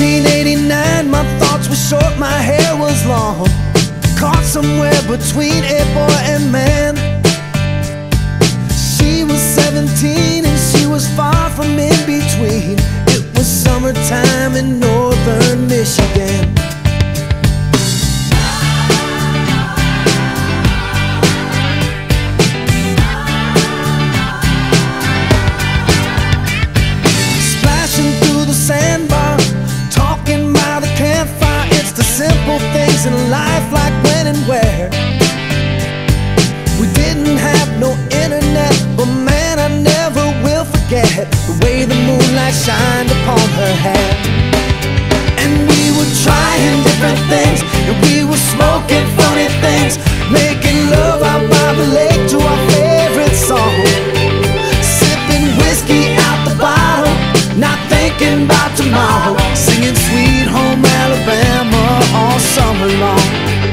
1989, my thoughts were short, my hair was long, caught somewhere between a boy and man. She was 17 and she was far from in between. It was summertime in northern Michigan. Splashing through the sandbar, talking by the campfire. It's the simple things in life, like when and where. We didn't have no internet, but man, I never will forget the way the moonlight shined upon her hair. And we were trying different things, and we were smoking funny things, making love out by the lake to our favorite song, sipping whiskey out the bottle, not thinking about tomorrow, singing Sweet Home Alabama all summer long.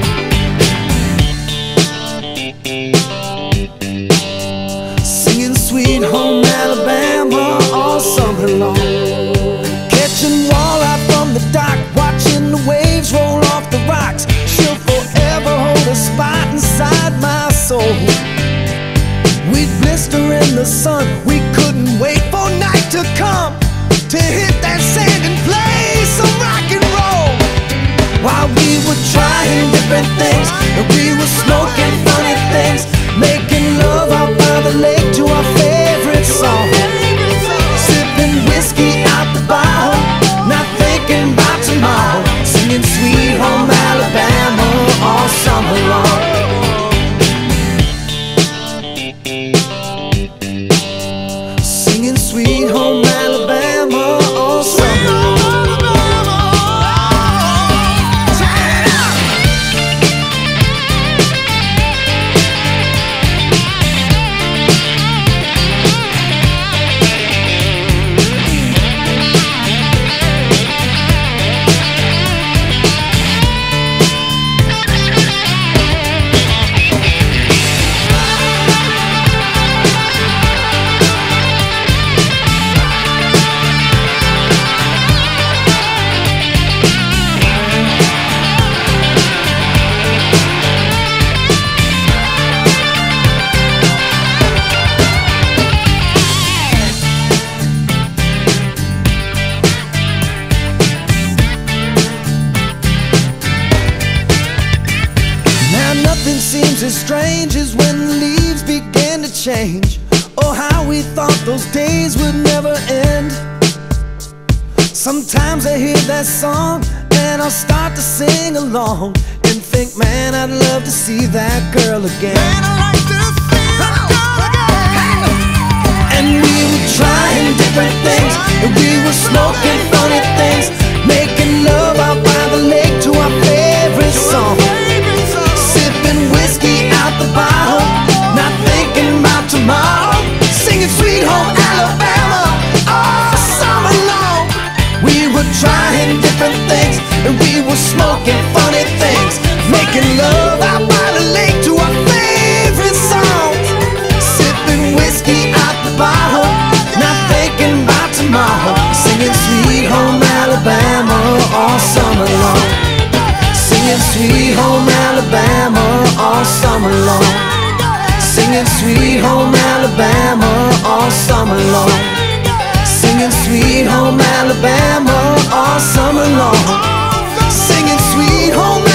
Singing Sweet Home Alabama all summer long. Catching walleye from the dock, watching the waves roll off the rocks. She'll forever hold a spot inside my soul. We'd blister in the sun, we couldn't wait for night to come to hit that sand and play some rock and roll. While we were trying different things, and we were smoking funny things, making love out by the lake to our favorite song, sipping whiskey out the bottle, not thinking about tomorrow, singing Sweet Home Alabama all summer long. Singing Sweet Home Alabama all summer long. Nothing seems as strange as when the leaves began to change. Oh, how we thought those days would never end. Sometimes I hear that song and I'll start to sing along and think, man, I'd love to see that girl again. Man, I'd like to see that girl again. And we were trying different things, and we were smoking funny things, making love out by the lake to our favorite song, whiskey out the bottle, not thinking about tomorrow, singing Sweet Home Alabama all summer long. We were trying different things, and we were smoking funny things, making love out by the lake to our favorite songs, sipping whiskey out the bottle, not thinking about tomorrow, singing Sweet Home Alabama all summer long. Singing Sweet Home Alabama all summer long. Singing Sweet Home Alabama all summer long. Singing Sweet Home Alabama all summer long. Singing Sweet Home